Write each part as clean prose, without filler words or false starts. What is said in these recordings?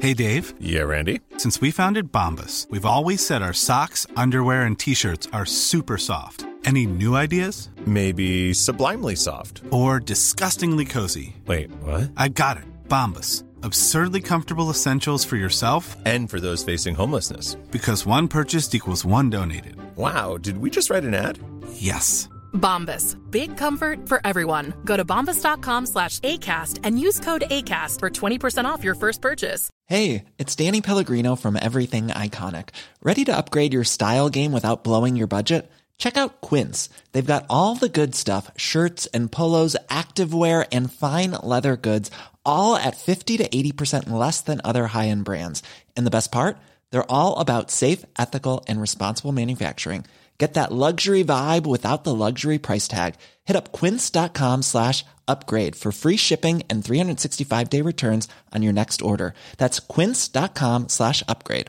Hey, Dave. Yeah, Randy. Since we founded Bombas, we've always said our socks, underwear, and T-shirts are super soft. Any new ideas? Maybe sublimely soft. Or disgustingly cozy. Wait, what? I got it. Bombas. Absurdly comfortable essentials for yourself and for those facing homelessness. Because one purchased equals one donated. Wow, did we just write an ad? Yes. Bombas. Big comfort for everyone. Go to bombas.com/ACAST and use code ACAST for 20% off your first purchase. Hey, it's Danny Pellegrino from Everything Iconic. Ready to upgrade your style game without blowing your budget? Check out Quince. They've got all the good stuff, shirts and polos, activewear, and fine leather goods, all at 50 to 80% less than other high-end brands. And the best part? They're all about safe, ethical, and responsible manufacturing. Get that luxury vibe without the luxury price tag. Hit up quince.com/upgrade for free shipping and 365-day returns on your next order. That's quince.com/upgrade.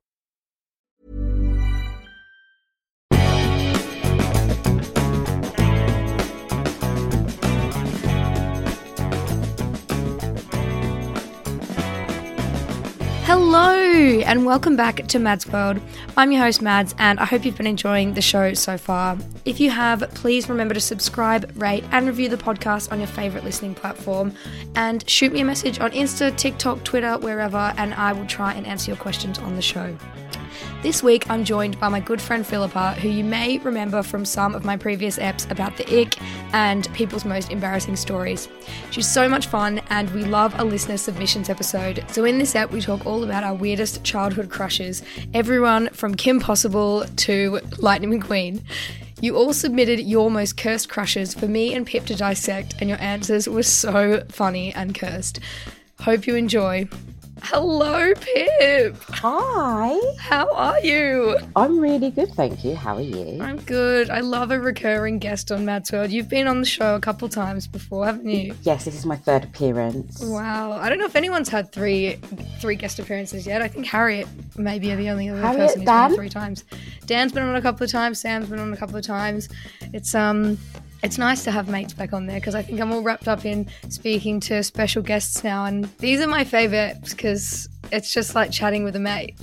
Hello and welcome back to Mads World. I'm your host Mads and I hope you've been enjoying the show so far. If you have, please remember to subscribe, rate and review the podcast on your favourite listening platform and shoot me a message on Insta, TikTok, Twitter, wherever, and I will try and answer your questions on the show. This week I'm joined by my good friend Philippa, who you may remember from some of my previous eps about the ick and people's most embarrassing stories. She's so much fun and we love a listener submissions episode. So in this ep we talk all about our weirdest childhood crushes, everyone from Kim Possible to Lightning McQueen. You all submitted your most cursed crushes for me and Pip to dissect and your answers were so funny and cursed. Hope you enjoy. Hello, Pip. Hi. How are you? I'm really good, thank you. How are you? I'm good. I love a recurring guest on Mads World. You've been on the show a couple times before, haven't you? Yes, this is my third appearance. Wow. I don't know if anyone's had three guest appearances yet. I think Harriet may be the only other person who's been on 3 times. Dan's been on a couple of times. Sam's been on a couple of times. It's nice to have mates back on there because I think I'm all wrapped up in speaking to special guests now, and these are my favourites because it's just like chatting with a mate.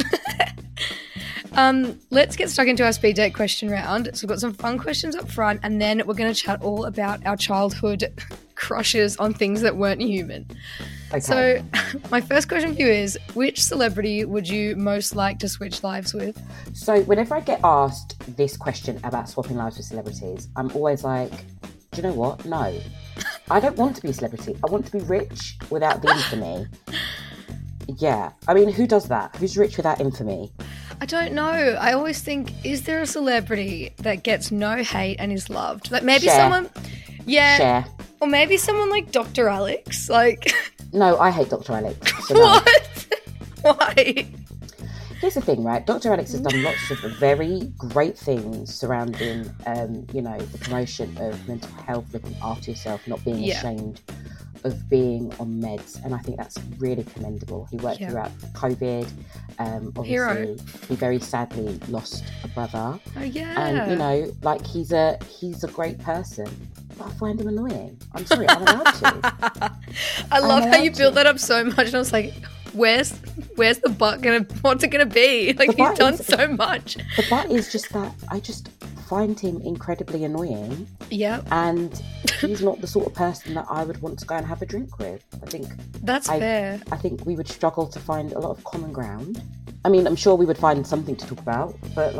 Let's get stuck into our speed date question round. So we've got some fun questions up front and then we're going to chat all about our childhood crushes on things that weren't human. Okay. So my first question for you is, which celebrity would you most like to switch lives with? So whenever I get asked this question about swapping lives with celebrities, I'm always like, do you know what? No. I don't want to be a celebrity. I want to be rich without the infamy. Yeah. I mean, who does that? Who's rich without infamy? I don't know. I always think, is there a celebrity that gets no hate and is loved? Like maybe Cher. someone... Yeah. Cher. Or maybe someone like Dr. Alex. Like... No, I hate Dr. Alex. So no. What? Why? Here's the thing, right? Dr. Alex has done lots of very great things surrounding, the promotion of mental health, looking after yourself, not being ashamed of being on meds, and I think that's really commendable. He worked throughout COVID. Obviously, Hero. He very sadly lost a brother. Oh yeah. And he's a great person. But I find him annoying. I'm sorry, I'm allowed to. I love how you built that up so much, and I was like, where's the butt gonna? What's it gonna be? Like he's done so much. The butt is just that I just find him incredibly annoying. Yeah. And he's not the sort of person that I would want to go and have a drink with. I think that's fair. I think we would struggle to find a lot of common ground. I mean, I'm sure we would find something to talk about, but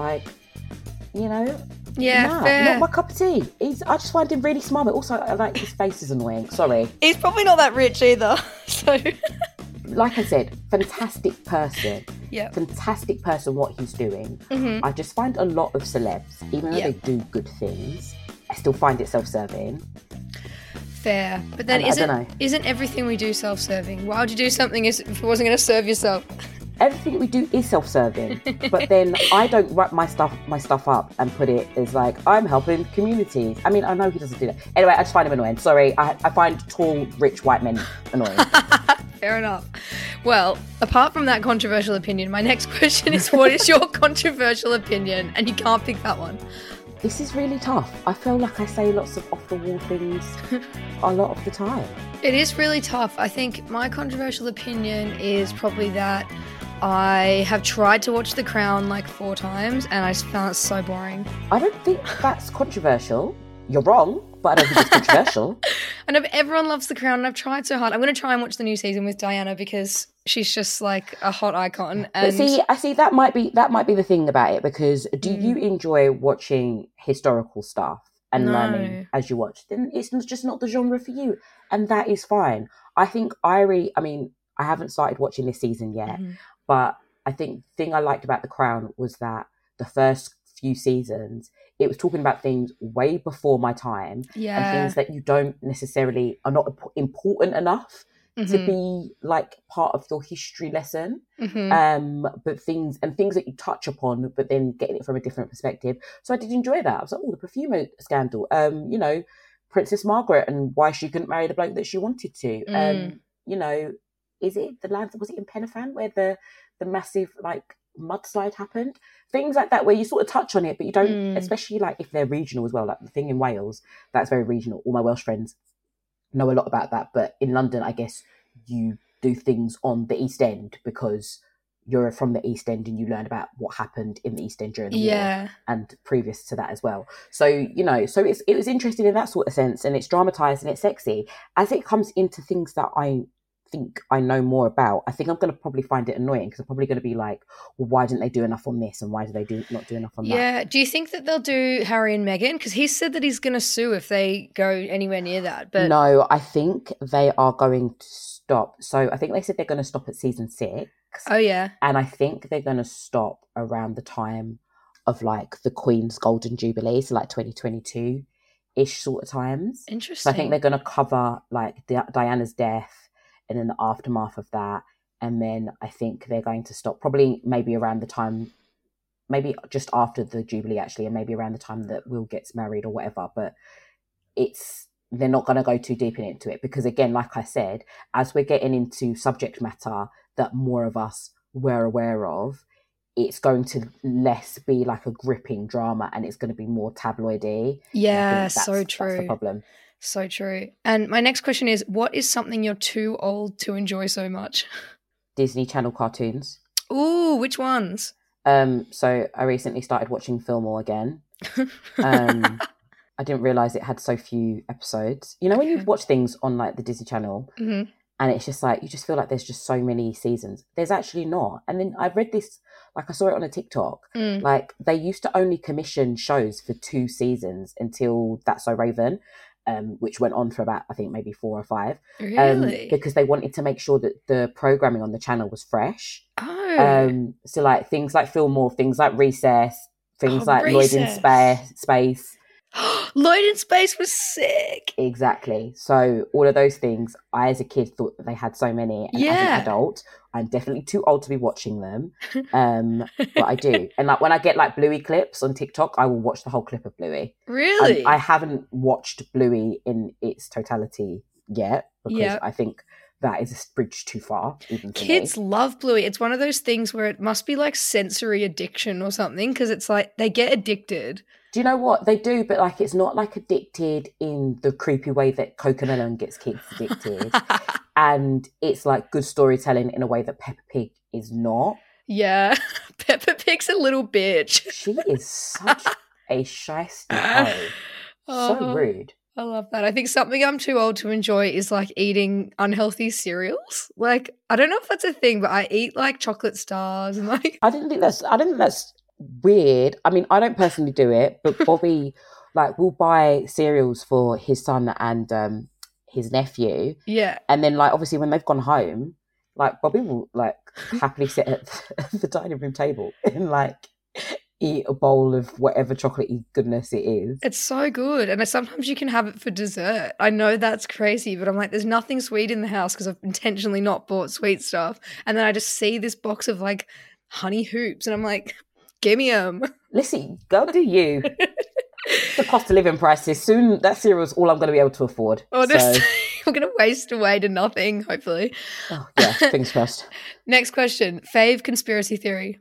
fair. Not my cup of tea. I just find him really smart, but also I like his face is annoying. Sorry. He's probably not that rich either. So, like I said, fantastic person. Yeah. Fantastic person. What he's doing. Mm-hmm. I just find a lot of celebs, even though they do good things, I still find it self-serving. Fair, but then isn't everything we do self-serving? Why would you do something if it wasn't going to serve yourself? Everything we do is self-serving, but then I don't wrap my stuff up and put it as like, I'm helping communities. I mean, I know he doesn't do that. Anyway, I just find him annoying. Sorry, I find tall, rich white men annoying. Fair enough. Well, apart from that controversial opinion, my next question is, what is your controversial opinion? And you can't pick that one. This is really tough. I feel like I say lots of off-the-wall things a lot of the time. It is really tough. I think my controversial opinion is probably that I have tried to watch The Crown like 4 times and I just found it so boring. I don't think that's controversial. You're wrong, but I don't think it's controversial. I know everyone loves The Crown and I've tried so hard. I'm going to try and watch the new season with Diana because she's just like a hot icon. And But I see that might be the thing about it, because do you enjoy watching historical stuff and learning as you watch? Then it's just not the genre for you, and that is fine. I think I haven't started watching this season yet, but I think the thing I liked about The Crown was that the first few seasons, it was talking about things way before my time, and things that you don't necessarily are not important enough to be like part of your history lesson, but things that you touch upon, but then getting it from a different perspective. So I did enjoy that. I was like, oh, the perfume scandal, Princess Margaret and why she couldn't marry the bloke that she wanted to. Was it in Penifan where the massive like mudslide happened? Things like that where you sort of touch on it, but you don't, especially like if they're regional as well. Like the thing in Wales, that's very regional. All my Welsh friends know a lot about that, but in London, I guess you do things on the East End because you're from the East End and you learn about what happened in the East End during the war and previous to that as well. So, it was interesting in that sort of sense, and it's dramatized and it's sexy. As it comes into things that I think I know more about, I think I'm going to probably find it annoying because I'm probably going to be like, well, why didn't they do enough on this and why do they not do enough on that? Yeah. Do you think that they'll do Harry and Meghan? Because he said that he's going to sue if they go anywhere near that. But no, I think they are going to stop. So I think they said they're going to stop at season 6. Oh, yeah. And I think they're going to stop around the time of like the Queen's Golden Jubilee, so like 2022-ish sort of times. Interesting. So I think they're going to cover like Diana's death and then the aftermath of that. And then I think they're going to stop probably maybe around the time, maybe just after the Jubilee actually, and maybe around the time that Will gets married or whatever. But they're not going to go too deep into it because, again, like I said, as we're getting into subject matter that more of us were aware of, it's going to less be like a gripping drama and it's going to be more tabloidy. Yeah, so true. That's the problem. So true. And my next question is, what is something you're too old to enjoy so much? Disney Channel cartoons. Ooh, which ones? So I recently started watching Fillmore again. I didn't realise it had so few episodes. You know when you watch things on like the Disney Channel and it's just like, you just feel like there's just so many seasons. There's actually not. And then I read this, like I saw it on a TikTok, like they used to only commission shows for 2 seasons until That's So Raven. Which went on for about, I think, maybe 4 or 5. Really? Because they wanted to make sure that the programming on the channel was fresh. Oh. So like things like Fillmore, things like Recess, things like Recess. Lloyd in Space. Lloyd in Space was sick. Exactly. So all of those things, I as a kid thought that they had so many. And as an adult, I'm definitely too old to be watching them. But I do. And like when I get like Bluey clips on TikTok, I will watch the whole clip of Bluey. Really? I haven't watched Bluey in its totality yet because I think that is a bridge too far, even for Kids me. love Bluey. It's one of those things where it must be like sensory addiction or something because it's like they get addicted. Do you know what? They do, but like it's not like addicted in the creepy way that Cocomelon gets kids addicted. And it's like good storytelling in a way that Peppa Pig is not. Yeah. Peppa Pig's a little bitch. She is such a shysty hoe. So rude. I love that. I think something I'm too old to enjoy is like eating unhealthy cereals. Like, I don't know if that's a thing, but I eat like chocolate stars and like I don't think that's weird. I mean, I don't personally do it, but Bobby like will buy cereals for his son and his nephew. Yeah. And then like obviously when they've gone home, like Bobby will like happily sit at the dining room table and like eat a bowl of whatever chocolatey goodness it is. It's so good. And sometimes you can have it for dessert. I know that's crazy, but I'm like, there's nothing sweet in the house because I've intentionally not bought sweet stuff. And then I just see this box of like honey hoops and I'm like, give me them. Listen, go do you. The cost of living prices. Soon that cereal's all I'm going to be able to afford. Honestly, I'm going to waste away to nothing, hopefully. Oh, yeah, fingers crossed. Next question. Fave conspiracy theory.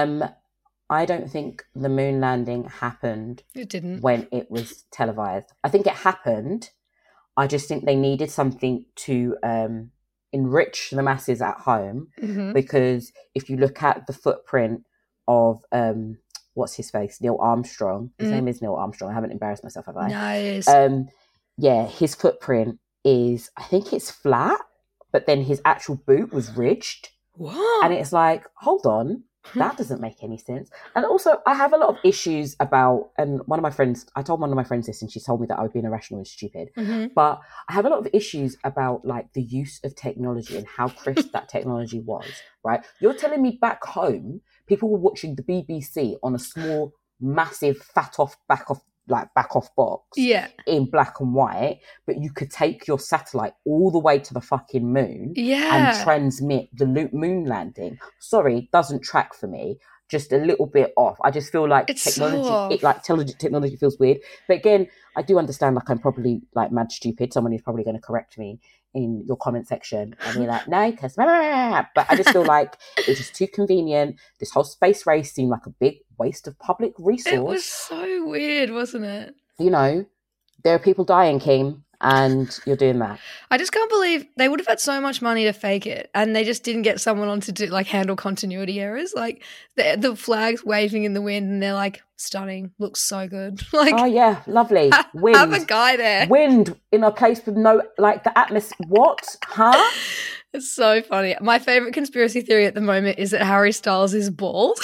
I don't think the moon landing happened. It didn't. When it was televised. I think it happened. I just think they needed something to enrich the masses at home, because if you look at the footprint of what's his face, Neil Armstrong. His name is Neil Armstrong. I haven't embarrassed myself, have I? Nice. Yeah, his footprint is, I think it's flat, but then his actual boot was ridged. What? And it's like, hold on, that doesn't make any sense. And also, I have a lot of issues about, and I told one of my friends this, and she told me that I was being irrational and stupid. But I have a lot of issues about like the use of technology and how crisp that technology was, right? You're telling me back home, people were watching the BBC on a small, massive, back off box in black and white, but you could take your satellite all the way to the fucking moon and transmit the moon landing. Sorry, doesn't track for me. Just a little bit off. I just feel like technology feels weird. But again, I do understand, like, I'm probably like mad stupid. Someone is probably going to correct me in your comment section and be like, no, because but I just feel like it's just too convenient. This whole space race seemed like a big waste of public resource. It was so weird, wasn't it? You know, there are people dying, Kim, and you're doing that. I just can't believe they would have had so much money to fake it, and they just didn't get someone on to do, like, handle continuity errors. Like the flags waving in the wind, and they're like, stunning, looks so good. Like, oh yeah, lovely. Wind. Have a guy there. Wind in a place with no, like, the atmosphere. What? Huh? It's so funny. My favorite conspiracy theory at the moment is that Harry Styles is bald.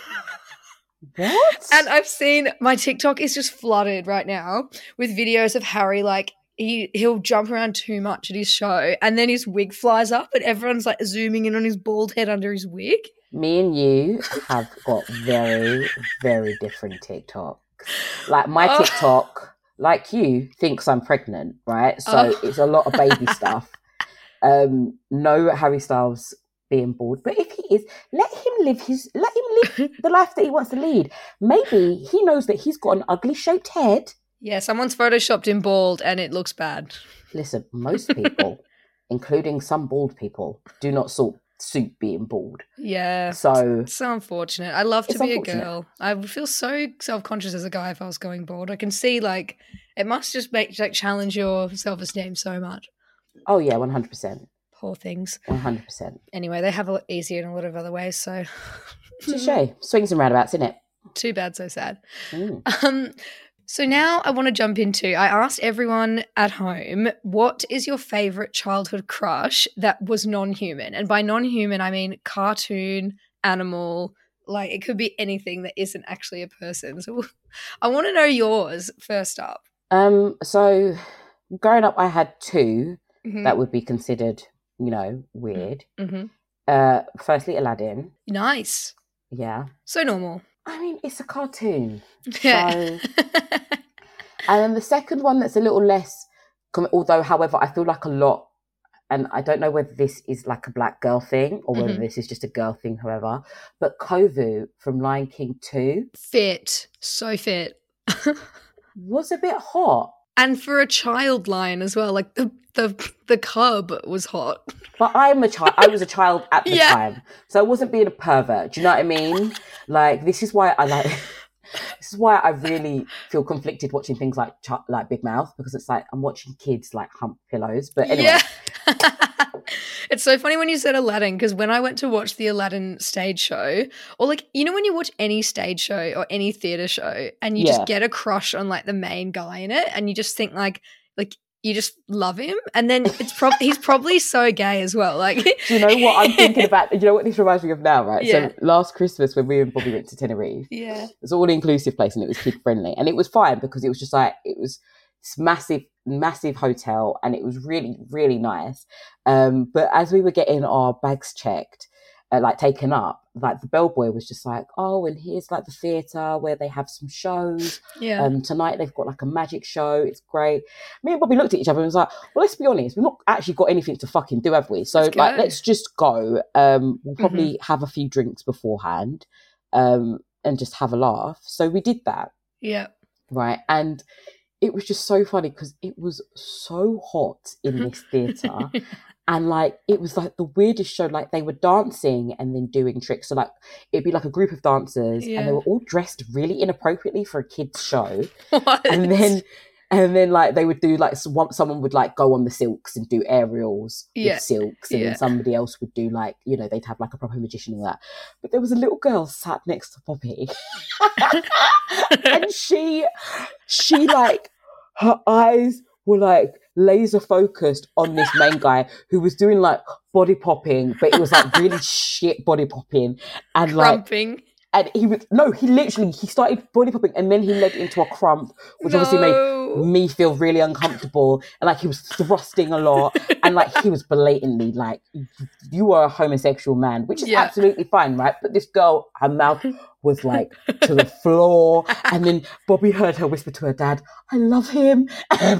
What? And I've seen, my TikTok is just flooded right now with videos of Harry, like, he'll jump around too much at his show, and then his wig flies up and everyone's like zooming in on his bald head under his wig. Me and you have got very, very different TikToks. Like, my TikTok, like you, thinks I'm pregnant, right? So it's a lot of baby stuff. No Harry Styles being bald, but if he is, let him live the life that he wants to lead. Maybe he knows that he's got an ugly shaped head. Yeah, someone's photoshopped him bald and it looks bad. Listen, most people, including some bald people, do not suit being bald. Yeah. So it's so unfortunate. I love to be a girl. I would feel so self-conscious as a guy if I was going bald. I can see, like, it must just challenge your self-esteem so much. Oh yeah, 100%. Poor things. 100%. Anyway, they have it easier in a lot of other ways, so. Touche. Swings and roundabouts, isn't it? Too bad, so sad. So now I want to jump into, I asked everyone at home, what is your favourite childhood crush that was non-human? And by non-human, I mean cartoon, animal, like it could be anything that isn't actually a person. So I want to know yours first up. So growing up, I had two that would be considered, you know, weird. Firstly, Aladdin. Nice. Yeah. So normal. I mean, it's a cartoon. Yeah. So, and then the second one that's a little less, although, however, I feel like a lot, and I don't know whether this is like a black girl thing or whether this is just a girl thing, however, but Kovu from Lion King 2. Fit. So fit. Was a bit hot. And for a child lion as well, like the cub was hot. But I was a child at the time, so I wasn't being a pervert. Do you know what I mean? Like, this is why I really feel conflicted watching things like Big Mouth, because it's like I'm watching kids like hump pillows. But anyway. Yeah. It's so funny when you said Aladdin, because when I went to watch the Aladdin stage show, or like, you know, when you watch any stage show or any theatre show and you just get a crush on like the main guy in it, and you just think like you just love him, and then he's probably so gay as well. Like, do you know what I'm thinking about? You know what this reminds me of now, right? Yeah. So last Christmas when we and Bobby went to Tenerife, it was all inclusive place and it was kid friendly, and it was fine because it was just like, it was this massive hotel, and it was really, really nice. But as we were getting our bags checked, like taken up, like the bellboy was just like, oh, and here's like the theatre where they have some shows. Tonight they've got like a magic show. It's great. Me and Bobby looked at each other and was like, well, let's be honest, we've not actually got anything to fucking do, have we? So like, let's just go. We'll probably have a few drinks beforehand, and just have a laugh. So we did that. Yeah. Right. And it was just so funny because it was so hot in this theatre. And like, it was like the weirdest show. Like, they were dancing and then doing tricks. So like, it'd be like a group of dancers and they were all dressed really inappropriately for a kid's show. What? And then And then like they would do like someone would like go on the silks and do aerials with silks, and then somebody else would do like, you know, they'd have like a proper magician and all that. But there was a little girl sat next to Poppy, and she like, her eyes were like laser focused on this main guy who was doing like body popping, but it was like really shit body popping and Crumping. Like. And he started body popping and then he led into a crump, which obviously made me feel really uncomfortable. And like he was thrusting a lot and like he was blatantly like, you are a homosexual man, which is absolutely fine, right? But this girl, her mouth was like to the floor. And then Bobby heard her whisper to her dad, I love him. And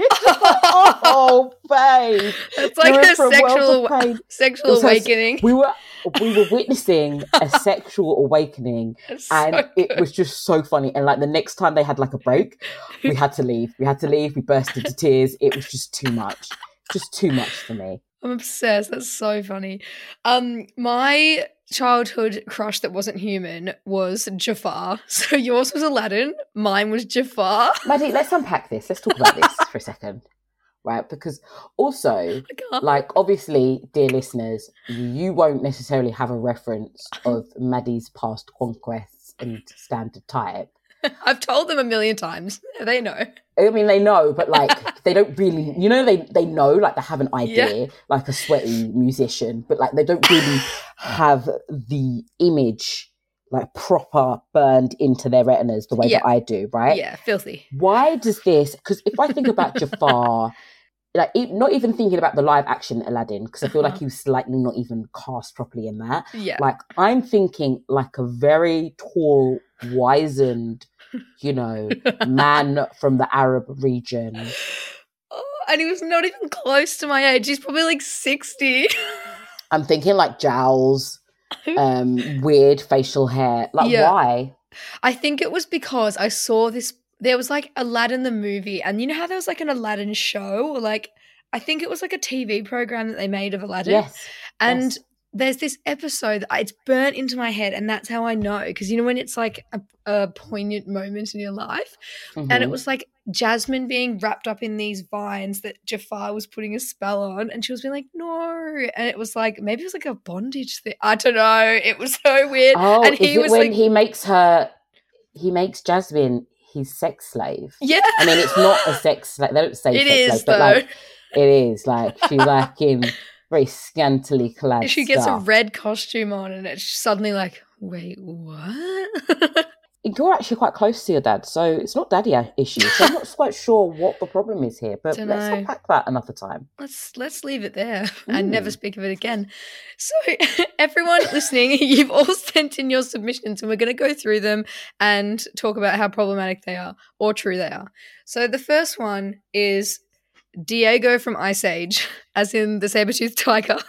oh, babe. It's like a sexual awakening. We were witnessing a sexual awakening, and it was just so funny. And like the next time they had like a break, we had to leave. We burst into tears. It was just too much for me. I'm obsessed. That's so funny. My childhood crush that wasn't human was Jafar. So yours was Aladdin, mine was Jafar. Maddie, let's unpack this. Let's talk about this for a second. Right, because also, like, obviously, dear listeners, you won't necessarily have a reference of Maddie's past conquests and standard type. I've told them a million times. They know. I mean, they know, but like, they don't really, you know, they know, like, they have an idea, like a sweaty musician, but like, they don't really have the image, like, proper burned into their retinas the way that I do, right? Yeah, filthy. Why does this, because if I think about Jafar, like, not even thinking about the live action Aladdin, because I feel like he was slightly not even cast properly in that. Yeah. Like, I'm thinking like a very tall, wizened, you know, man from the Arab region. Oh, and he was not even close to my age. He's probably like 60. I'm thinking like jowls, weird facial hair. Like, why? I think it was because I saw this. There was like Aladdin the movie, and you know how there was like an Aladdin show, or like I think it was like a TV program that they made of Aladdin. Yes. And there's this episode that it's burnt into my head, and that's how I know, because you know when it's like a poignant moment in your life, and it was like Jasmine being wrapped up in these vines that Jafar was putting a spell on, and she was being like, no, and it was like, maybe it was like a bondage thing. I don't know. It was so weird. Oh, and he was when like, he makes Jasmine his sex slave. Yeah. I mean, it's not a sex slave. They don't say it sex is, slave, but like, it is. Like, she's like in very scantily clad She gets stuff. a red costume on, and it's suddenly like, wait, what? You're actually quite close to your dad, so it's not daddy issue. So I'm not quite sure what the problem is here, but let's unpack that another time. Let's leave it there and never speak of it again. So everyone listening, you've all sent in your submissions, and we're going to go through them and talk about how problematic they are or true they are. So the first one is Diego from Ice Age, as in the saber-toothed tiger.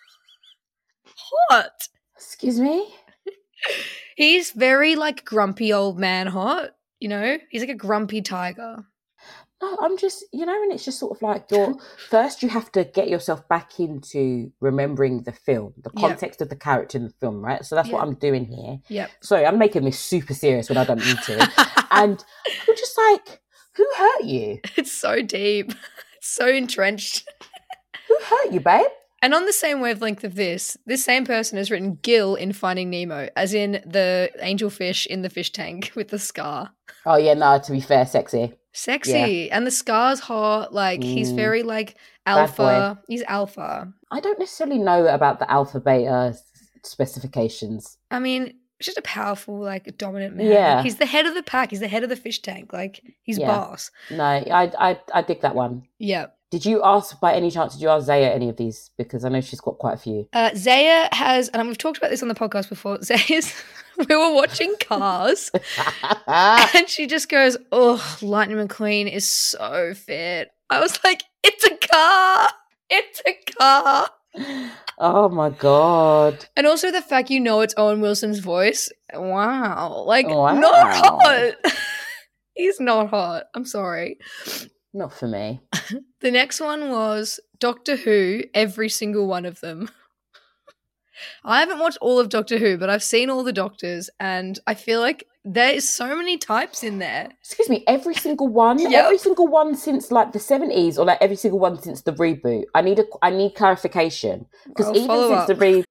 Hot. Excuse me? He's very, like, grumpy old man hot, you know? He's like a grumpy tiger. No, I'm just, you know, and it's just sort of like first you have to get yourself back into remembering the film, the context of the character in the film, right? So that's what I'm doing here. Yep. Sorry, I'm making this super serious when I don't need to. And I'm just like, who hurt you? It's so deep. It's so entrenched. Who hurt you, babe? And on the same wavelength of this same person has written Gil in Finding Nemo, as in the angelfish in the fish tank with the scar. Oh, yeah, no, to be fair, sexy. Sexy. Yeah. And the scar's hot. Like, he's very, like, alpha. He's alpha. I don't necessarily know about the alpha beta specifications. I mean, he's just a powerful, like, dominant man. Yeah. He's the head of the pack. He's the head of the fish tank. Like, he's boss. No, I dig that one. Yeah. Did you ask, by any chance, Zaya any of these? Because I know she's got quite a few. Zaya has, and we've talked about this on the podcast before, we were watching Cars, and she just goes, oh, Lightning McQueen is so fit. I was like, it's a car! It's a car! Oh, my God. And also the fact you know it's Owen Wilson's voice. Wow. Like, not hot. He's not hot. I'm sorry. Not for me. The next one was Doctor Who, every single one of them. I haven't watched all of Doctor Who, but I've seen all the Doctors, and I feel like There is so many types in there. Excuse me, every single one? Yep. Every single one since like the 70s, or like every single one since the reboot? I need clarification. Because even since the reboot...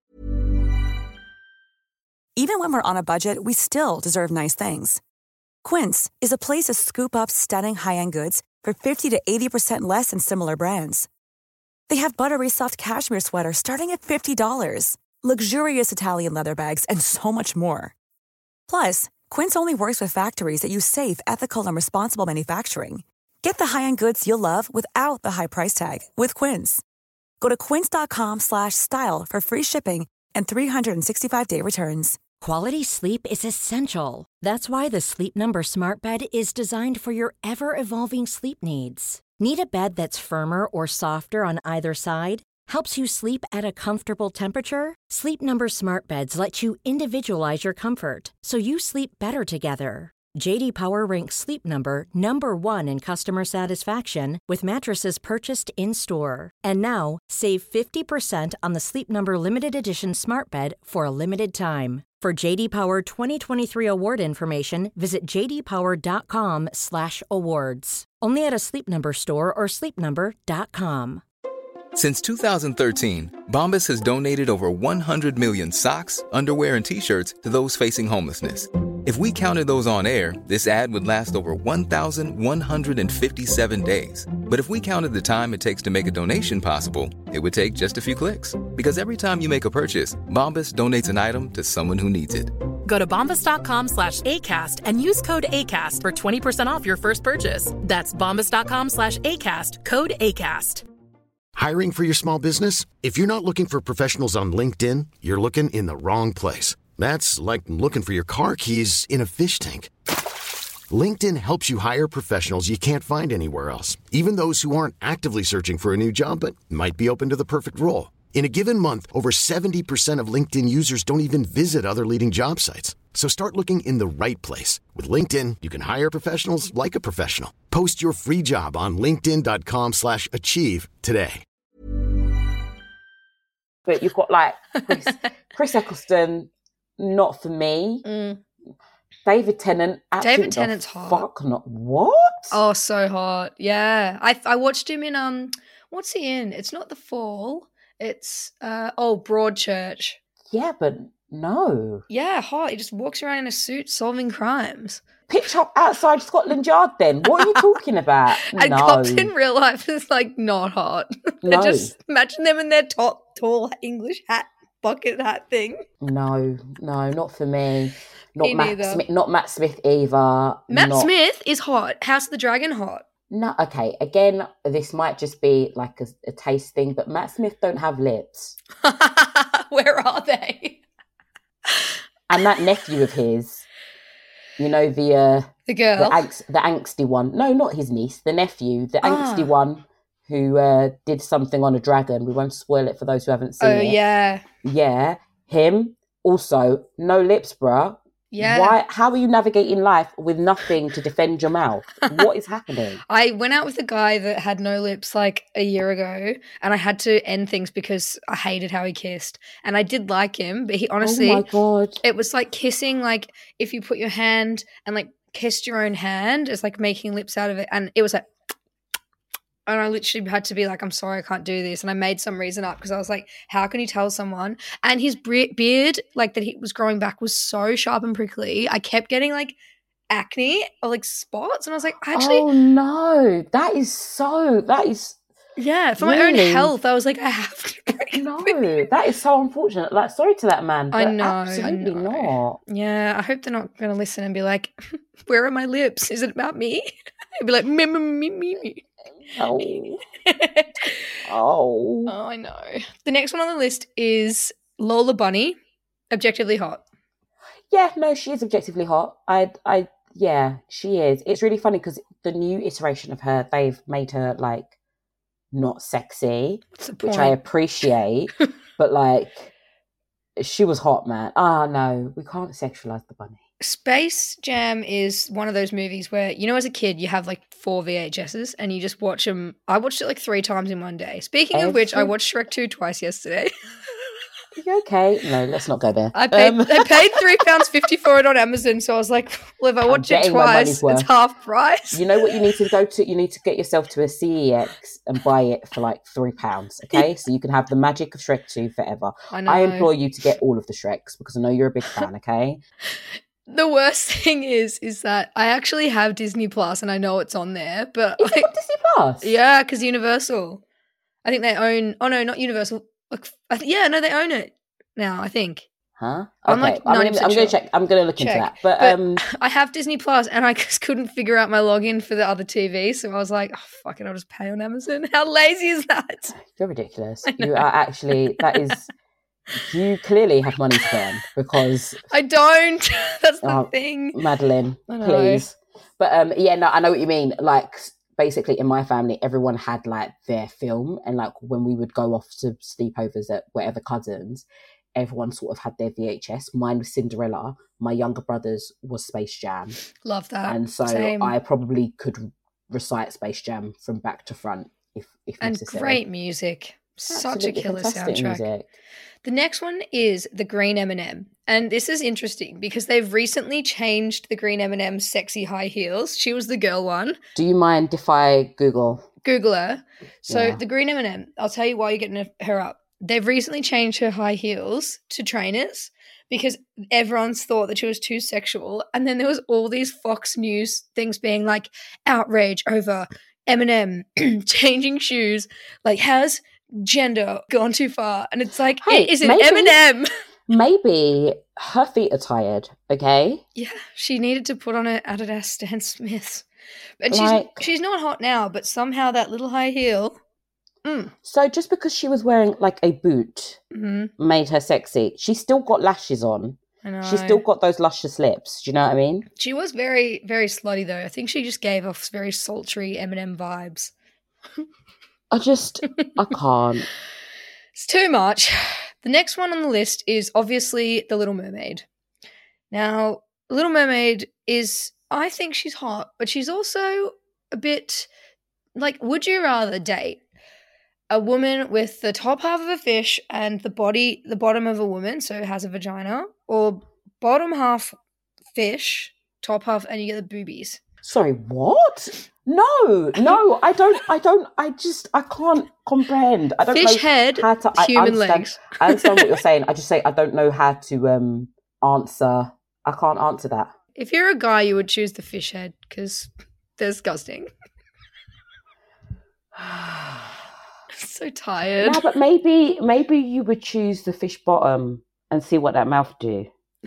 Even when we're on a budget, we still deserve nice things. Quince is a place to scoop up stunning high-end goods for 50 to 80% less than similar brands. They have buttery soft cashmere sweaters starting at $50, luxurious Italian leather bags, and so much more. Plus, Quince only works with factories that use safe, ethical, and responsible manufacturing. Get the high-end goods you'll love without the high price tag with Quince. Go to quince.com/style for free shipping and 365-day returns. Quality sleep is essential. That's why the Sleep Number Smart Bed is designed for your ever-evolving sleep needs. Need a bed that's firmer or softer on either side? Helps you sleep at a comfortable temperature? Sleep Number Smart Beds let you individualize your comfort, so you sleep better together. J.D. Power ranks Sleep Number number 1 in customer satisfaction with mattresses purchased in-store. And now, save 50% on the Sleep Number Limited Edition Smart Bed for a limited time. For J.D. Power 2023 award information, visit jdpower.com/awards. Only at a Sleep Number store or sleepnumber.com. Since 2013, Bombas has donated over 100 million socks, underwear, and T-shirts to those facing homelessness. If we counted those on air, this ad would last over 1,157 days. But if we counted the time it takes to make a donation possible, it would take just a few clicks. Because every time you make a purchase, Bombas donates an item to someone who needs it. Go to bombas.com/ACAST and use code ACAST for 20% off your first purchase. That's bombas.com/ACAST, code ACAST. Hiring for your small business? If you're not looking for professionals on LinkedIn, you're looking in the wrong place. That's like looking for your car keys in a fish tank. LinkedIn helps you hire professionals you can't find anywhere else, even those who aren't actively searching for a new job but might be open to the perfect role. In a given month, over 70% of LinkedIn users don't even visit other leading job sites. So start looking in the right place. With LinkedIn, you can hire professionals like a professional. Post your free job on linkedin.com/achieve today. But you've got like Chris Eccleston, not for me. David Tennant, David Tennant's hot. Fuck not what? Oh, so hot. Yeah. I watched him in what's he in? It's not The Fall. It's Broadchurch. Yeah, but no. Yeah, hot. He just walks around in a suit solving crimes. Pitch up outside Scotland Yard then. What are you talking about? And cops in real life is like not hot. No. Just imagine them in their tall English bucket hat thing. No, not for me. Me neither. Not Matt Smith either. Matt Smith is hot. House of the Dragon hot. No, okay. Again, this might just be like a taste thing, but Matt Smith don't have lips. Where are they? And that nephew of his, you know, the girl, the angsty one. No, not his niece. The nephew, the angsty one who did something on a dragon. We won't spoil it for those who haven't seen it. Oh yeah, yeah. Him also no lips, bruh. Yeah. Why? How are you navigating life with nothing to defend your mouth? What is happening? I went out with a guy that had no lips like a year ago, and I had to end things because I hated how he kissed. And I did like him, but he honestly, oh my God, it was like kissing, like if you put your hand and like kissed your own hand, it's like making lips out of it, and it was like. And I literally had to be like, I'm sorry, I can't do this. And I made some reason up because I was like, how can you tell someone? And his beard, like that he was growing back, was so sharp and prickly. I kept getting like acne or like spots. And I was like, actually. Oh no, that is. Yeah, for my own health, I was like, I have to break it. No, that is so unfortunate. Like, sorry to that man. I know. Absolutely not. Yeah, I hope they're not going to listen and be like, where are my lips? Is it about me? I'd be like, me. Oh. Oh, I know. The next one on the list is Lola Bunny, objectively hot. Yeah, no, she is objectively hot. Yeah, she is. It's really funny because the new iteration of her, they've made her like not sexy, which I appreciate, but like she was hot, man. No, we can't sexualize the bunny. Space Jam is one of those movies where, you know, as a kid, you have like 4 VHSs and you just watch them. I watched it like 3 times in one day. Speaking of which, I watched Shrek 2 twice yesterday. You okay? No, let's not go there. I paid £3.50 for it on Amazon, so I was like, well, if I watch it twice, it's half price. You know what you need to go to? You need to get yourself to a CEX and buy it for like £3, okay? So you can have the magic of Shrek 2 forever. I implore you to get all of the Shreks because I know you're a big fan, okay? The worst thing is that I actually have Disney Plus and I know it's on there, but Is it on Disney Plus? Yeah, because Universal. I think they own. Oh no, not Universal. They own it now. I think. Huh? Okay. I'm like 90% I'm going to check. I'm going to look into that. But I have Disney Plus, and I just couldn't figure out my login for the other TV, so I was like, "Oh fuck it, I'll just pay on Amazon." How lazy is that? You're ridiculous. You are actually. That is. You clearly have money to burn because I don't. That's the thing, Madeline. Please. But I know what you mean. Like. Basically, in my family, everyone had like their film, and like when we would go off to sleepovers at whatever cousins, everyone sort of had their VHS. Mine was Cinderella. My younger brother's was Space Jam. Love that. And so Same. I probably could recite Space Jam from back to front if necessary. And great music. Such a killer soundtrack. Music. The next one is the Green M&M. And this is interesting because they've recently changed the Green M&M's sexy high heels. She was the girl one. Do you mind if I Google her? So the Green M&M, I'll tell you why you're getting her up. They've recently changed her high heels to trainers because everyone's thought that she was too sexual. And then there was all these Fox News things being like outrage over M&M changing shoes. Like, has gender gone too far? And it's like, it is an M&M. Maybe her feet are tired, okay? Yeah, she needed to put on her Adidas Stan Smiths. And she's not hot now, but somehow that little high heel. So just because she was wearing like a boot made her sexy, she's still got lashes on. I know. She's still got those luscious lips. Do you know what I mean? She was very, very slutty though. I think she just gave off very sultry M&M vibes. I can't. It's too much. The next one on the list is obviously The Little Mermaid. Now, The Little Mermaid I think she's hot, but she's also a bit like, would you rather date a woman with the top half of a fish and the bottom of a woman, so has a vagina, or bottom half fish, top half, and you get the boobies? Sorry, what? No, I don't, I can't comprehend. I don't fish know head, how to, human legs. I understand what you're saying. I just say I don't know how to answer. I can't answer that. If you're a guy, you would choose the fish head because they're disgusting. So tired. No, but maybe you would choose the fish bottom and see what that mouth do.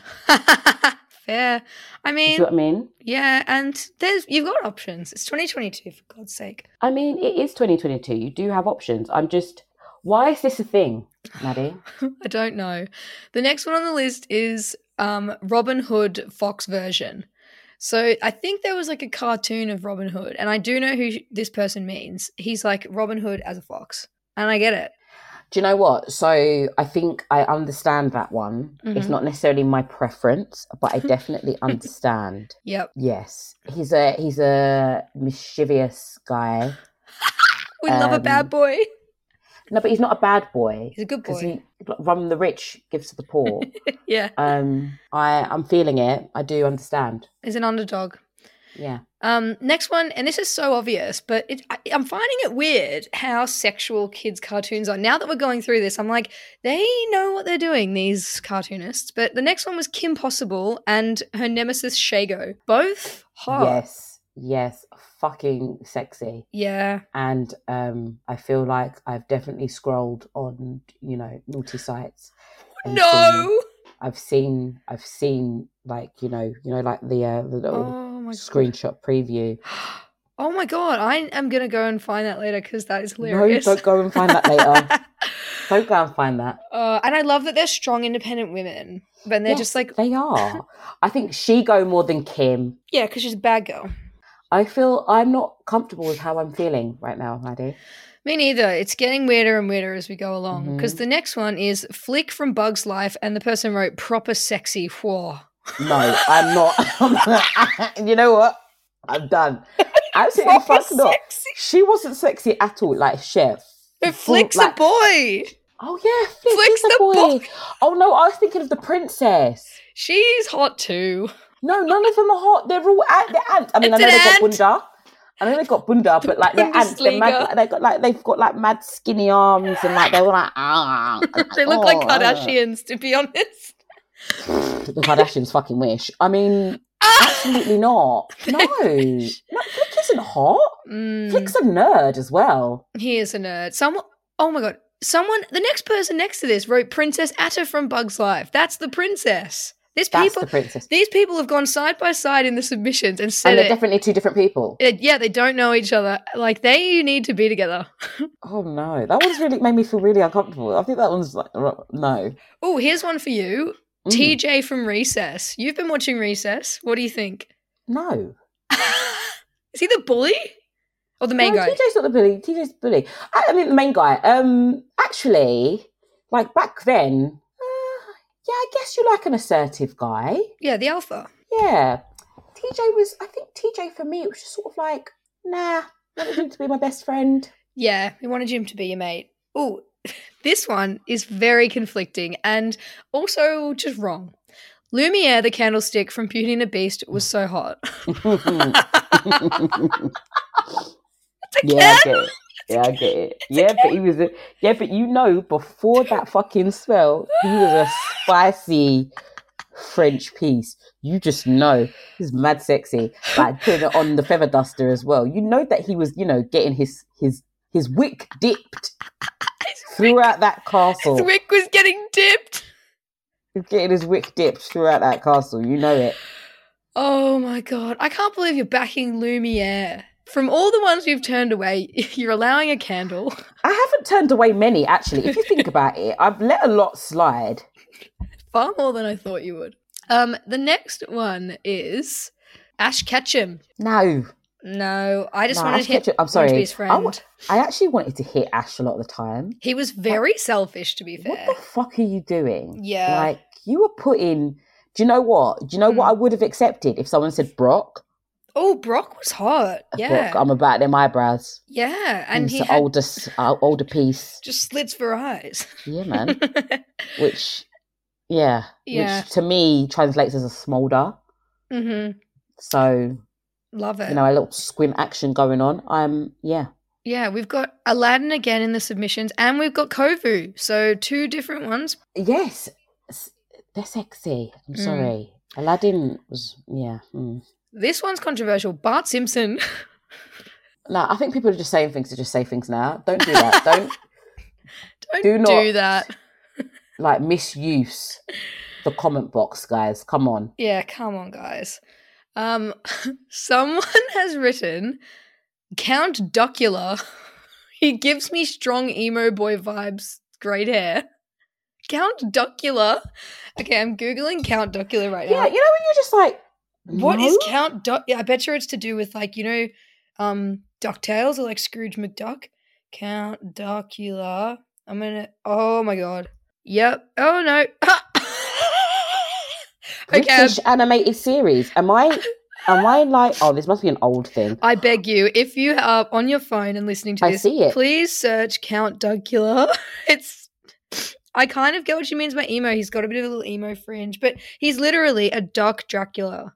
Fair. I mean, you see what I mean? Yeah, and you've got options. It's 2022, for God's sake. I mean, it is 2022. You do have options. Why is this a thing, Maddie? I don't know. The next one on the list is Robin Hood Fox version. So I think there was like a cartoon of Robin Hood, and I do know who this person means. He's like Robin Hood as a fox, and I get it. Do you know what? So I think I understand that one. Mm-hmm. It's not necessarily my preference, but I definitely understand. Yep. Yes. He's a mischievous guy. We love a bad boy. No, but he's not a bad boy. He's a good boy. From the rich gives to the poor. Yeah. I'm feeling it. I do understand. He's an underdog. Yeah. Next one, and this is so obvious, but I'm finding it weird how sexual kids' cartoons are. Now that we're going through this, I'm like, they know what they're doing, these cartoonists. But the next one was Kim Possible and her nemesis Shago. Both hot. Yes. Fucking sexy. Yeah. And I feel like I've definitely scrolled on, naughty sites. No. I've seen like, like the little screenshot preview. Oh my God. I am going to go and find that later because that is hilarious. No, don't go and find that later. Don't go and find that. And I love that they're strong, independent women. But they're just like... They are. I think she go more than Kim. Yeah, because she's a bad girl. I feel I'm not comfortable with how I'm feeling right now, Maddie. Me neither. It's getting weirder and weirder as we go along. Because the next one is Flick from Bug's Life, and the person wrote proper sexy. Whoa. No, I'm not. You know what? I'm done. Absolutely fucking not. She wasn't sexy at all. Like, chef. But Flick's a boy. Oh yeah, Flicks the boy. Oh no, I was thinking of the princess. She's hot too. No, none of them are hot. They're all they're ants. I mean, I know they've got bunda, but like they're ants. They're mad, they've got like mad skinny arms and like they're all like They look like Kardashians, to be honest. The Kardashians fucking wish. I mean, absolutely not. No, Flick isn't hot. Flick's a nerd as well. He is a nerd. Oh my god. The next person next to this wrote Princess Atta from Bug's Life. That's the princess. That's the princess. These people have gone side by side in the submissions and said they're definitely two different people. Yeah, they don't know each other. Like, they need to be together. Oh no, that one's really made me feel really uncomfortable. I think that one's like, no. Oh, here's one for you. TJ from Recess. You've been watching Recess. What do you think? No. Is he the bully? Or the main guy? TJ's not the bully. TJ's the bully. I mean, the main guy. Actually, like back then, yeah, I guess you're like an assertive guy. Yeah, the alpha. Yeah. I think TJ for me, it was just sort of like, nah, I wanted him to be my best friend. Yeah, we wanted him to be your mate. Oh, this one is very conflicting and also just wrong. Lumiere, the candlestick from Beauty and the Beast, was so hot. Yeah, I get it. Yeah, but he was but you know, before that fucking spell, he was a spicy French piece. You just know he's mad sexy. Like putting it on the feather duster as well. You know that he was, getting his wick dipped throughout that castle. His wick was getting dipped. He's getting his wick dipped throughout that castle. You know it. Oh my god. I can't believe you're backing Lumiere. From all the ones you've turned away, you're allowing a candle. I haven't turned away many, actually. If you think about it, I've let a lot slide. Far more than I thought you would. The next one is Ash Ketchum. No, I just wanted him. I'm sorry. To be his friend. I actually wanted to hit Ash a lot of the time. He was very selfish, to be fair. What the fuck are you doing? Yeah. Like, you were putting... Do you know what? what I would have accepted if someone said Brock? Oh, Brock was hot. Yeah. Brock, I'm about them eyebrows. Yeah. And he's the older piece. Just slits for eyes. Yeah, man. Which to me translates as a smolder. Mm-hmm. So... Love it. A little squint action going on. Yeah, we've got Aladdin again in the submissions and we've got Kovu. So 2 different ones. Yes. They're sexy. I'm sorry. Aladdin was, This one's controversial. Bart Simpson. No, I think people are just saying things to just say things now. Don't do that. Don't do that. Like, misuse the comment box, guys. Come on. Yeah, come on, guys. Someone has written Count Duckula. He gives me strong emo boy vibes. Great hair. Count Duckula. Okay, I'm Googling Count Duckula right now. Yeah, when you're just like, what is Count Duck? Yeah, I bet you it's to do with like, DuckTales or like Scrooge McDuck. Count Duckula. Oh my god. Yep. Oh no. British animated series. Am I like, oh, this must be an old thing. I beg you, if you are on your phone and listening to this, I see it. Please search Count Duckula. I kind of get what she means by emo. He's got a bit of a little emo fringe, but he's literally a Duck Dracula.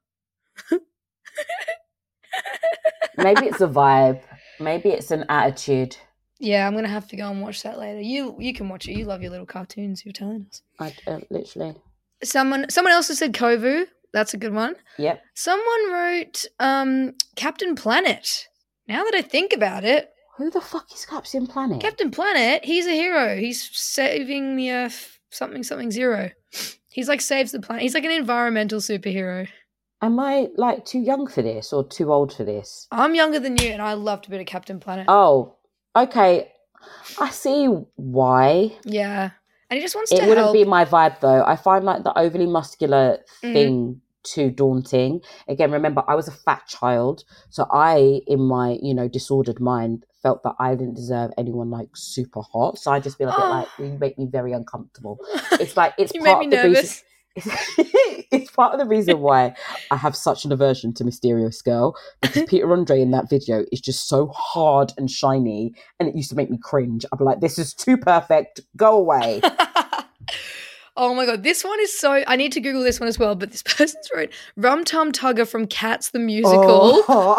Maybe it's a vibe. Maybe it's an attitude. Yeah, I'm going to have to go and watch that later. You can watch it. You love your little cartoons you're telling us. Literally. Someone else has said Kovu. That's a good one. Yep. Someone wrote Captain Planet. Now that I think about it. Who the fuck is Captain Planet? Captain Planet, he's a hero. He's saving the Earth something zero. He's like saves the planet. He's like an environmental superhero. Am I like too young for this or too old for this? I'm younger than you and I loved a bit of Captain Planet. Oh, okay. I see why. Yeah. And he just wants to help. It wouldn't be my vibe though. I find like the overly muscular thing too daunting. Again, remember, I was a fat child. So I, in my, disordered mind, felt that I didn't deserve anyone like super hot. So I just feel a bit like, you make me very uncomfortable. It's like, it's you part made me of the nervous. reason. It's part of the reason why I have such an aversion to Mysterious Girl because Peter Andre in that video is just so hard and shiny, and it used to make me cringe. I'd be like, this is too perfect. Go away. Oh my God, this one is so... I need to Google this one as well, but this person's wrote Rum Tum Tugger from Cats the Musical.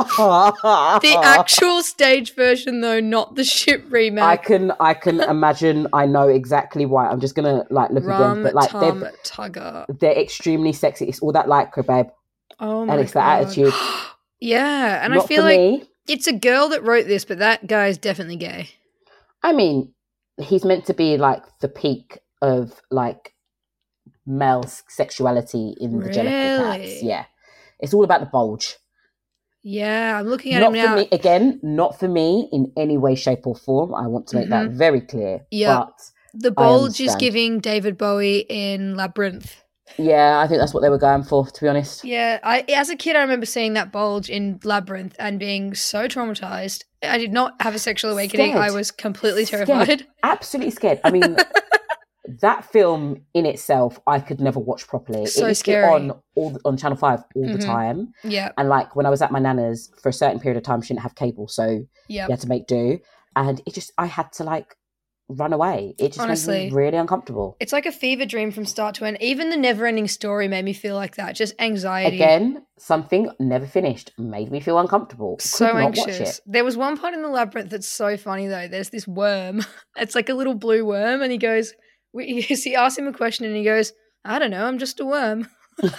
The actual stage version, though, not the shit remake. I can imagine. I know exactly why. I'm just going to look again. But Tum Tugger. They're extremely sexy. It's all that lycra, babe. Oh my God. And it's that attitude. Yeah, and Not I feel for like me. It's a girl that wrote this, but that guy is definitely gay. I mean, he's meant to be like the peak of like male sexuality in the Jellicle Cats. Yeah. It's all about the bulge. Yeah, I'm looking at him now. Not for me, again, not for me in any way, shape or form. I want to make that very clear. Yeah. But the bulge is giving David Bowie in Labyrinth. Yeah, I think that's what they were going for, to be honest. Yeah, as a kid, I remember seeing that bulge in Labyrinth and being so traumatized. I did not have a sexual awakening. Scared. I was completely terrified. Absolutely scared. I mean, that film in itself, I could never watch properly. So it was scary. on Channel 5 all the time. Yeah. And like when I was at my nana's for a certain period of time, she didn't have cable, so you had to make do. And I had to like run away. It just Honestly, made me really uncomfortable. It's like a fever dream from start to end. Even the Never-Ending Story made me feel like that. Just anxiety. Again, something never finished made me feel uncomfortable. So Could not anxious. watch it. There was one part in the Labyrinth that's so funny though. There's this worm. It's like a little blue worm, and he goes. He asks him a question and he goes, I don't know, I'm just a worm.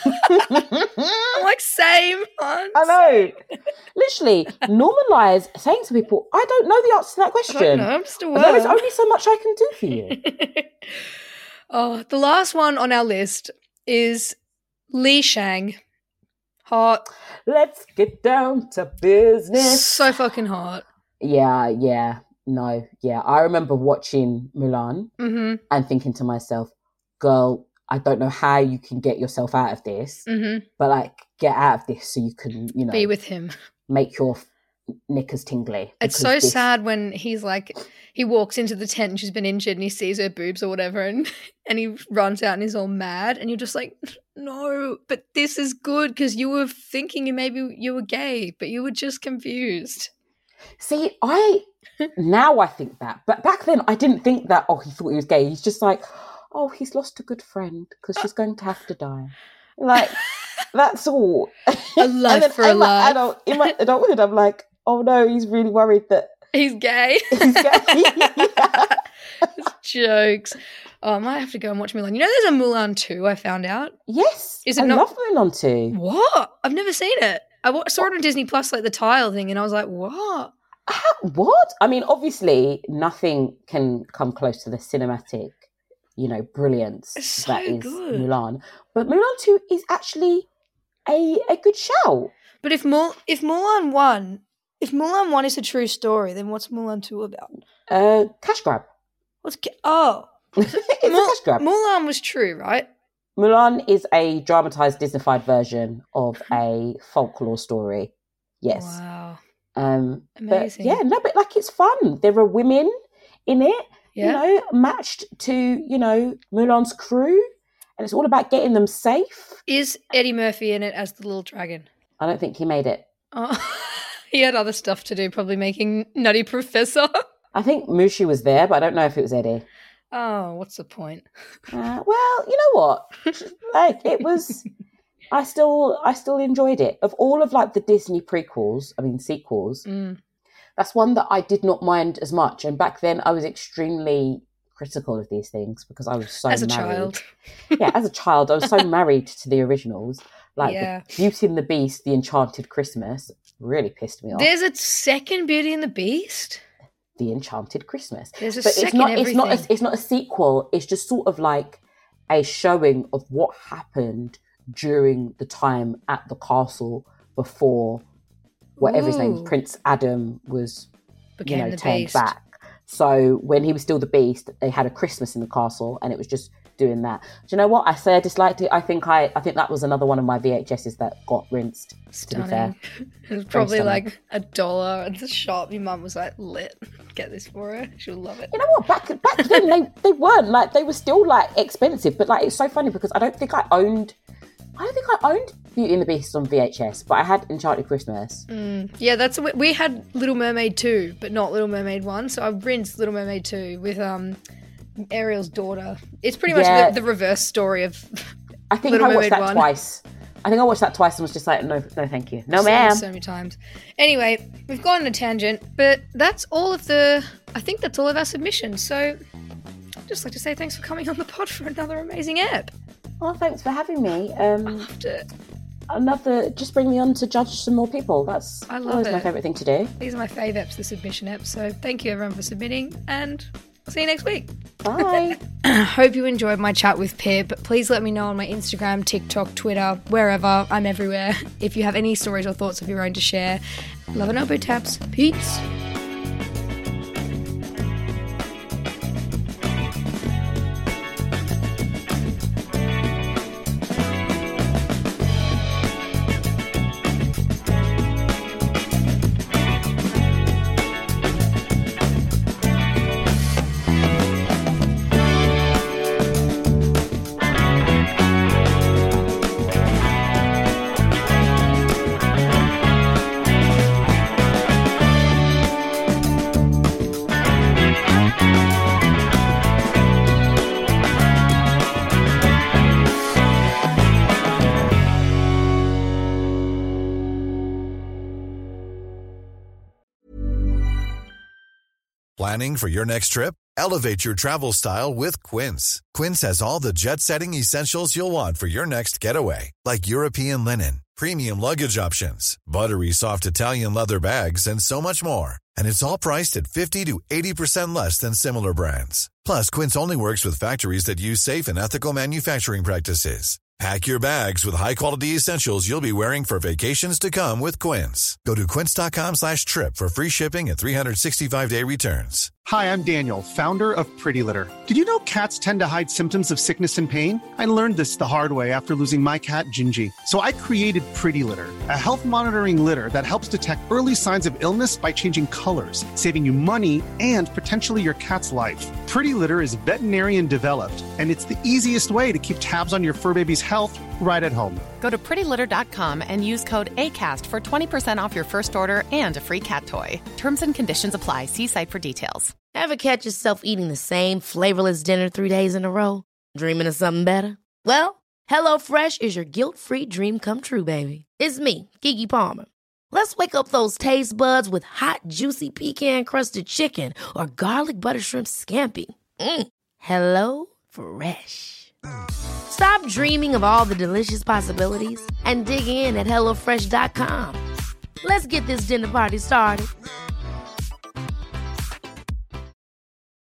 I'm like, same. Hans. I know. Literally, normalise saying to people, I don't know the answer to that question. I don't know, I'm just a worm. There is only so much I can do for you. Oh, the last one on our list is Li Shang. Hot. Let's get down to business. So fucking hot. Yeah. No, yeah. I remember watching Mulan and thinking to myself, girl, I don't know how you can get yourself out of this, but like get out of this so you can, be with him. Make your knickers tingly. It's so sad when he's like, he walks into the tent and she's been injured and he sees her boobs or whatever and he runs out and he's all mad and you're just like, no, but this is good because you were thinking maybe you were gay, but you were just confused. See, now I think that, but back then I didn't think that, he thought he was gay. He's just like, he's lost a good friend because she's going to have to die. Like, that's all. A life for a life. In my adulthood, I'm like, oh no, he's really worried that he's gay. He's gay. Jokes. Oh, I might have to go and watch Mulan. You know there's a Mulan 2, I found out? Yes. Is it I love Mulan 2. What? I've never seen it. I saw it on Disney Plus, like the tile thing, and I was like, what? What? I mean, obviously, nothing can come close to the cinematic, brilliance that is good. Mulan. But Mulan 2 is actually a good shout. But if Mulan 1 is a true story, then what's Mulan 2 about? Cash grab. It's a cash grab. Mulan was true, right? Mulan is a dramatised, Disneyfied version of a folklore story. Yes. Wow. Amazing. But like it's fun. There are women in it, matched to, Mulan's crew, and it's all about getting them safe. Is Eddie Murphy in it as the little dragon? I don't think he made it. Oh, he had other stuff to do, probably making Nutty Professor. I think Mushu was there, but I don't know if it was Eddie. Oh, what's the point? Well, you know what? Like it was. I still enjoyed it. Of all of like the Disney sequels, that's one that I did not mind as much. And back then I was extremely critical of these things because I was so as a married. Child. Yeah, as a child, I was so married to the originals. Like the Beauty and the Beast, The Enchanted Christmas, really pissed me off. There's a second Beauty and the Beast? The Enchanted Christmas. There's a but second everything. It's not a sequel. It's just sort of like a showing of what happened during the time at the castle before whatever his name was, Prince Adam was turned beast. back. So when he was still the Beast, they had a Christmas in the castle and it was just doing that. Do you know what? I say I disliked it. I think that was another one of my VHSs that got rinsed. Stunning. To be fair. It was probably like $1 at the shop. Your mum was like, lit. Get this for her. She'll love it. You know what? Back then they weren't like, they were still like expensive, but like it's so funny because I don't think I owned I don't think I owned Beauty and the Beast on VHS, but I had Enchanted Christmas. Yeah, we had Little Mermaid 2, but not Little Mermaid 1. So I've rinsed Little Mermaid 2 with Ariel's daughter. It's pretty much the reverse story of I think Little I watched Mermaid that 1. Twice. I think I watched that twice and was just like, no, thank you. No, ma'am. So many times. Anyway, we've gone on a tangent, but that's all of our submissions. So I'd just like to say thanks for coming on the pod for another amazing ep. Oh, thanks for having me. I loved it. I'd love to just bring me on to judge some more people. That's always my favourite thing to do. These are my fave eps, the submission eps. So thank you everyone for submitting, and I'll see you next week. Bye. Hope you enjoyed my chat with Pip. Please let me know on my Instagram, TikTok, Twitter, wherever. I'm everywhere. If you have any stories or thoughts of your own to share. Love and elbow taps. Peace. Planning for your next trip? Elevate your travel style with Quince. Quince has all the jet-setting essentials you'll want for your next getaway, like European linen, premium luggage options, buttery soft Italian leather bags, and so much more. And it's all priced at 50 to 80% less than similar brands. Plus, Quince only works with factories that use safe and ethical manufacturing practices. Pack your bags with high-quality essentials you'll be wearing for vacations to come with Quince. Go to quince.com/trip for free shipping and 365-day returns. Hi, I'm Daniel, founder of Pretty Litter. Did you know cats tend to hide symptoms of sickness and pain? I learned this the hard way after losing my cat, Gingy. So I created Pretty Litter, a health monitoring litter that helps detect early signs of illness by changing colors, saving you money and potentially your cat's life. Pretty Litter is veterinarian developed, and it's the easiest way to keep tabs on your fur baby's health right at home. Go to prettylitter.com and use code ACAST for 20% off your first order and a free cat toy. Terms and conditions apply. See site for details. Ever catch yourself eating the same flavorless dinner 3 days in a row? Dreaming of something better? Well, HelloFresh is your guilt-free dream come true, baby. It's me, Keke Palmer. Let's wake up those taste buds with hot, juicy pecan-crusted chicken or garlic butter shrimp scampi. HelloFresh. Stop dreaming of all the delicious possibilities and dig in at HelloFresh.com. Let's get this dinner party started.